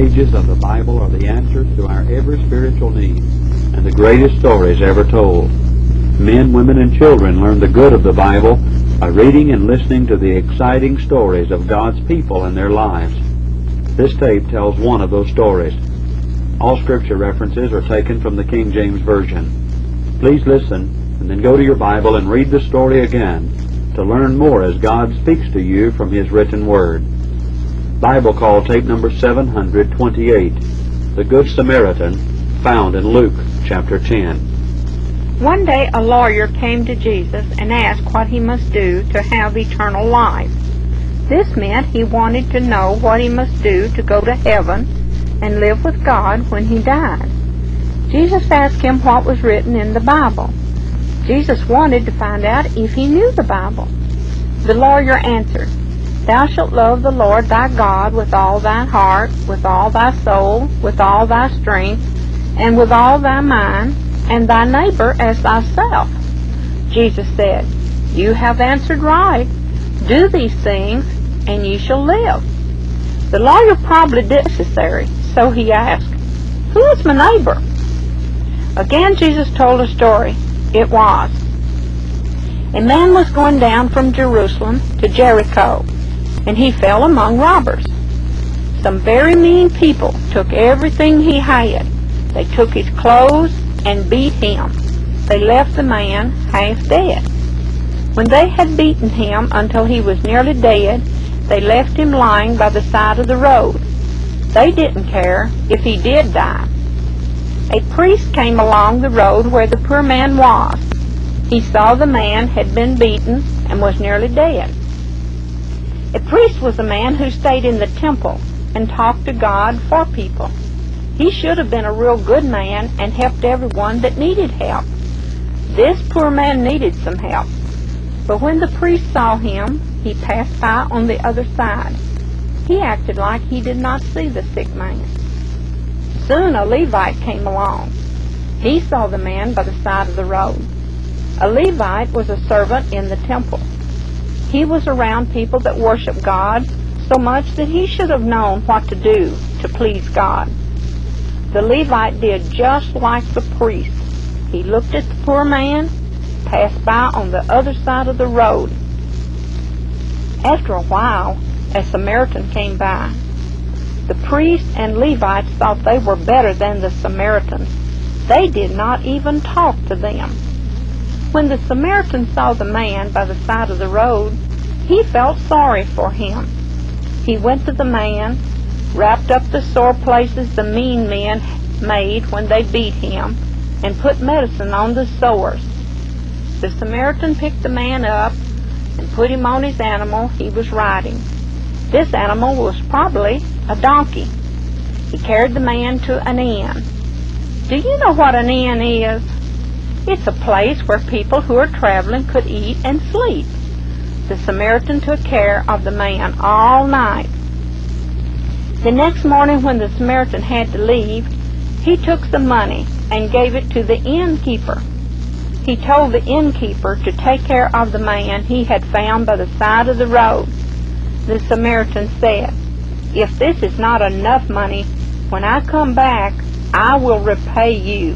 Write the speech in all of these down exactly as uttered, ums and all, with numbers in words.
pages of the Bible are the answers to our every spiritual need and the greatest stories ever told. Men, women, and children learn the good of the Bible by reading and listening to the exciting stories of God's people and their lives. This tape tells one of those stories. All scripture references are taken from the King James Version. Please listen and then go to your Bible and read the story again to learn more as God speaks to you from His written Word. Bible Call tape number seven hundred twenty-eight, The Good Samaritan, found in Luke chapter ten. One day a lawyer came to Jesus and asked what he must do to have eternal life. This meant he wanted to know what he must do to go to heaven and live with God when he died. Jesus asked him what was written in the Bible. Jesus wanted to find out if he knew the Bible. The lawyer answered, "Thou shalt love the Lord thy God with all thy heart, with all thy soul, with all thy strength, and with all thy mind, and thy neighbor as thyself." Jesus said, "You have answered right. Do these things, and you shall live." The lawyer probably did necessary, so he asked, "Who is my neighbor?" Again Jesus told a story. It was, a man was going down from Jerusalem to Jericho, and he fell among robbers. Some very mean people took everything he had. They took his clothes and beat him. They left the man half dead. When they had beaten him until he was nearly dead, they left him lying by the side of the road. They didn't care if he did die. A priest came along the road where the poor man was. He saw the man had been beaten and was nearly dead. A priest was a man who stayed in the temple and talked to God for people. He should have been a real good man and helped everyone that needed help. This poor man needed some help. But when the priest saw him, he passed by on the other side. He acted like he did not see the sick man. Soon a Levite came along. He saw the man by the side of the road. A Levite was a servant in the temple. He was around people that worship God so much that he should have known what to do to please God. The Levite did just like the priest. He looked at the poor man, passed by on the other side of the road. After a while, a Samaritan came by. The priest and Levites thought they were better than the Samaritans. They did not even talk to them. When the Samaritan saw the man by the side of the road, he felt sorry for him. He went to the man, wrapped up the sore places the mean men made when they beat him, and put medicine on the sores. The Samaritan picked the man up and put him on his animal he was riding. This animal was probably a donkey. He carried the man to an inn. Do you know what an inn is? It's a place where people who are traveling could eat and sleep. The Samaritan took care of the man all night. The next morning when the Samaritan had to leave, he took some money and gave it to the innkeeper. He told the innkeeper to take care of the man he had found by the side of the road. The Samaritan said, "If this is not enough money, when I come back, I will repay you."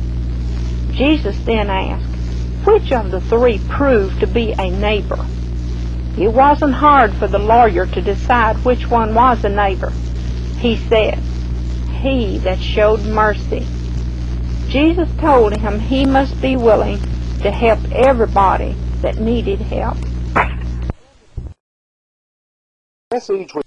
Jesus then asked, which of the three proved to be a neighbor? It wasn't hard for the lawyer to decide which one was a neighbor. He said, "He that showed mercy." Jesus told him he must be willing to help everybody that needed help. Message